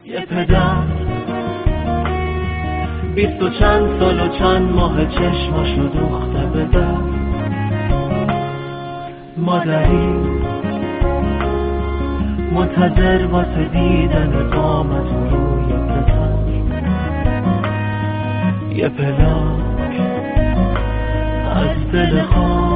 یه پدر 20 و چند سال و چند ماه چشماشو دوخته به در، مادری منتظر واسه دیدن قامت روی پسر، یه پلاک از دل خواهر